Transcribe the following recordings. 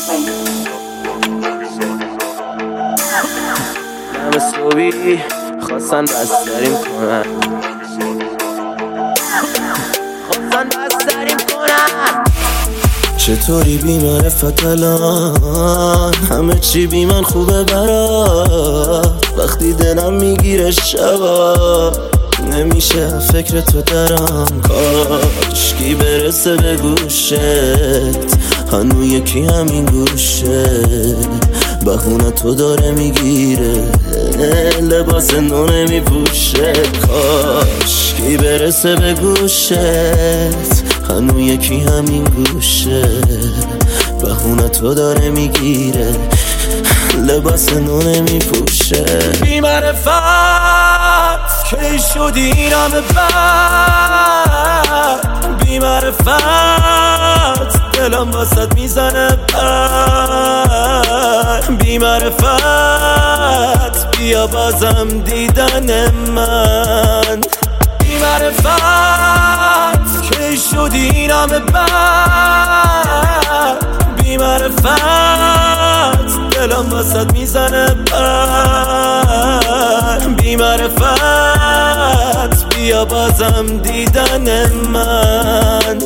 دم صبحی خواستن بستریم کنن، چطوری بی معرفت الان؟ همه چی بی من خوبه برات. وقتی دلم میگیره شبا نمیشه فکر تو درم، کاشکی برسه به گوشت هنو یکی همین گوشه بهونه تو داره میگیره لباس نو نمیپوشه، کاشکی برسه به گوشت هنو یکی همین گوشه بهونه تو داره میگیره لباس نو نمیپوشه. بی معرفت کی شدی این همه بد، بی معرفت دلم واسد میزنه پر، بی معرفت بیا بازم دیدن من، بی معرفت کی شدی این همه بد، بی معرفت دلم واسد میزنه پر، بی معرفت بیا بازم دیدن من.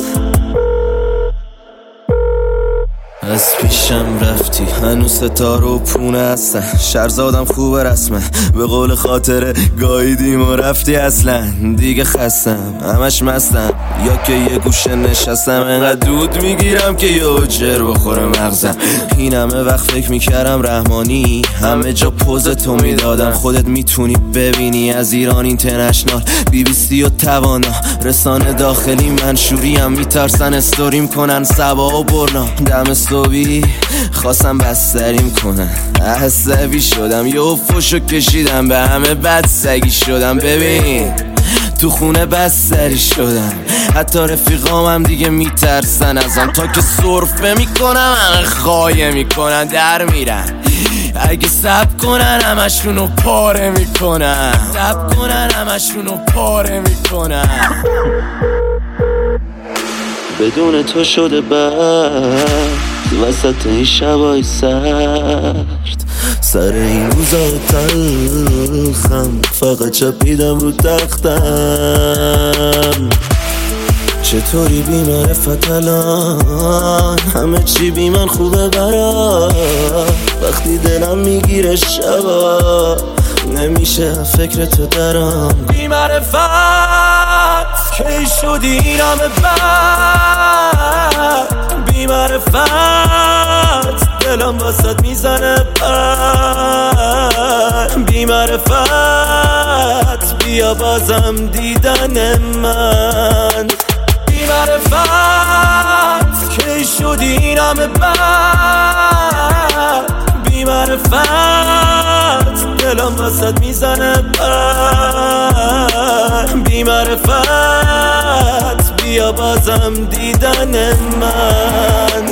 از پیشم رفتی هنوز ستاره و پونه هستن، شهرزادم خوبه رسمه به قول خاطره گاییدیم و رفتی اصلا دیگه خستم همش مستم یا که یه گوشه نشستم انقدر دود میگیرم که یه جر بخوره مغزم. این همه وقت فکر میکردم رحمانی همه جا پوز تو میدادم، خودت میتونی ببینی از ایران اینترنشنال BBC و توانا رسانه داخلی منشوری هم میترسن استوریم کنن سبا و برنا. دم صبحی خواستم بستریم کنن عصبی شدم یه فشو کشیدم به همه بد سگی شدم، ببین تو خونه بستری شدم حتی رفیقام هم دیگه میترسن ازم، تا که سرفه میکنم همه خایه میکنن در میرن، اگه سب کنن همشونو پاره میکنن، سب کنن همشونو پاره میکنن. بدون تو شده بعد وسط این شبای سرد، سر این روزای تلخم فقط چپیدم رو تختم. چطوری بی معرفت الان؟ همه چی بی من خوبه برات. وقتی دلم میگیره شبا نمیشه فکر تو درم. بی معرفت کی شدی این همه بد، بی معرفت دلم واسد میزنه پر، بی معرفت بیا بازم دیدن من، بی معرفت کی شدی این همه بد، بی معرفت دلم واسد میزنه پر، بی معرفت بیا بازم دیدن من.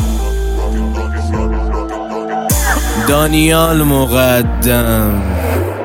دانیال مقدم.